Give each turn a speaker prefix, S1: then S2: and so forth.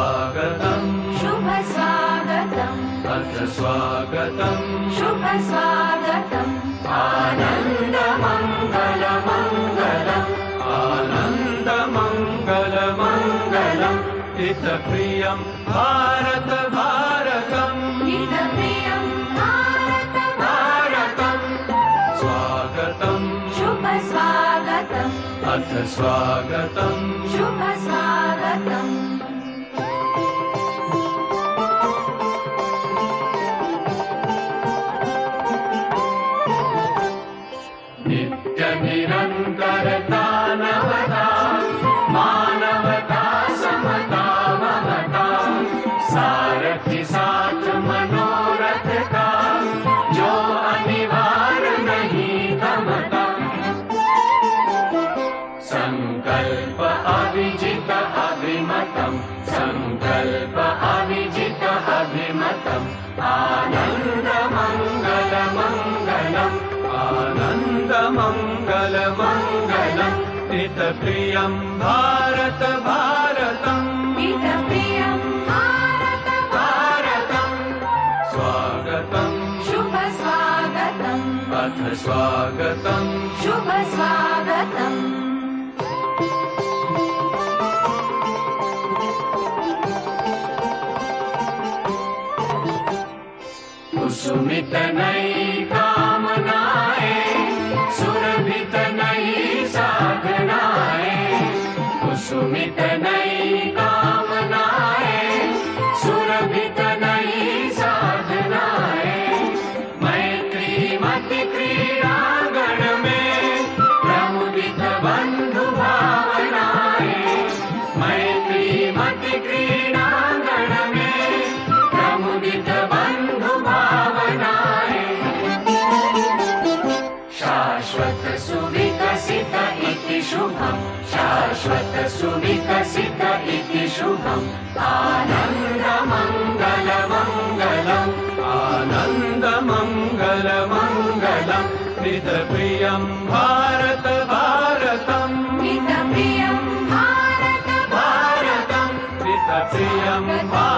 S1: स्वागतम्
S2: शुभ स्वागतम्
S1: अथ स्वागतम्
S2: शुभ स्वागतम्
S1: आनन्द मङ्गल मङ्गलम् आनन्द मङ्गल मङ्गलम् हितप्रियं भारत भारतम्
S2: हितप्रियं भारत
S1: भारतम् स्वागतम्
S2: शुभ स्वागतम्
S1: अथ स्वागतम्
S2: शुभ स्वागतम्
S1: नित्यनिरन्तरता नवता मानवता समता ममता सारथि साथ मनोरथ का जो अनिवार्य नहीं थमता संकल्प अविजित अभिमतम् संकल्प अविजित अभिमतम् आनन्द मङ्गल मङ्गलम् आनन्द मङ्गल मङ्गलम् हितप्रियं भारत भारतम्
S2: हितप्रियं भारत
S1: भारतम् स्वागतम्
S2: शुभ स्वागतम्
S1: अथ स्वागतम्
S2: शुभ स्वागतम्
S1: कुसुमित नई कामनाएं सुरभित नई साधनाएं कुसुमित नई कामनाएं सुरभित नई साधनाएं मैत्री मति क्रीड़ांगण में प्रमुदित बंधु भावनाएं मैत्री मति क्रीड़ांगण में प्रमुदित बंधु शाश्वत सुविकसित इति शुभम् शाश्वत सुविकसित इति शुभम् आनन्द मङ्गल मङ्गलम् आनन्द मङ्गल मङ्गलम् हितप्रियं भारत भारतम्
S2: हितप्रियं भारत
S1: भारतम् हितप्रियं